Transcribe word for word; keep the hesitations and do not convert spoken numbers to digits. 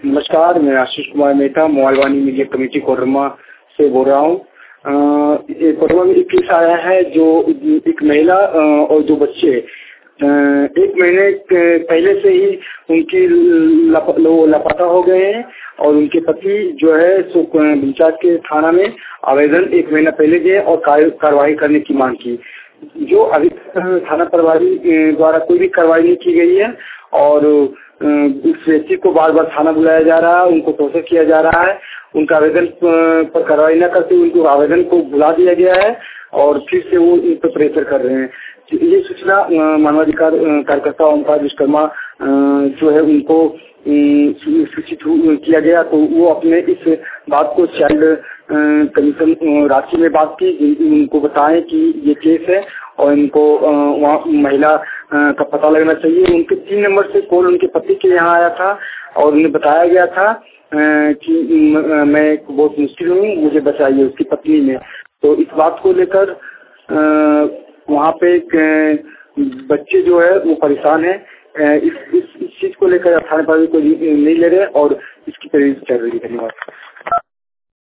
नमस्कार, मैं Ashish Kumar Mehta mobile Vani media committee Koderma से बोल रहा हूँ। कोडरमा में एक केस आया है जो एक महिला और दो बच्चे एक महीने पहले से ही उनकी लप, लापता हो गए हैं और उनके पति जो है सो पंचायत के थाना में आवेदन एक महीना पहले दिए और कार्रवाई करने की मांग की, जो अभी थाना प्रभारी द्वारा कोई भी कार्रवाई नहीं की गई है और उस व्यक्ति को बार बार थाना बुलाया जा रहा है, उनको टॉर्चर किया जा रहा है। उनका आवेदन पर कार्रवाई न करते उनको आवेदन को बुला दिया गया है और फिर से वो इन पर प्रेशर कर रहे हैं। ये सूचना मानवाधिकार कार्यकर्ता ओमकार विश्वकर्मा जो है उनको सूचित किया गया, तो वो अपने इस बात को चाइल्ड कमीशन रांची में बात की, उनको बताएं कि ये केस है और इनको वहाँ महिला का पता लगना चाहिए। उनके तीन नंबर से कॉल उनके पति के यहाँ आया था और उन्हें बताया गया था कि मैं बहुत मुश्किल हूँ, मुझे बचाइए, उसकी पत्नी ने। तो इस बात को लेकर वहाँ पे बच्चे जो है वो परेशान है, इस इस, इस चीज को लेकर थाने पर कोई नहीं ले रहे और इसकी तरीफ चल रही है। धन्यवाद।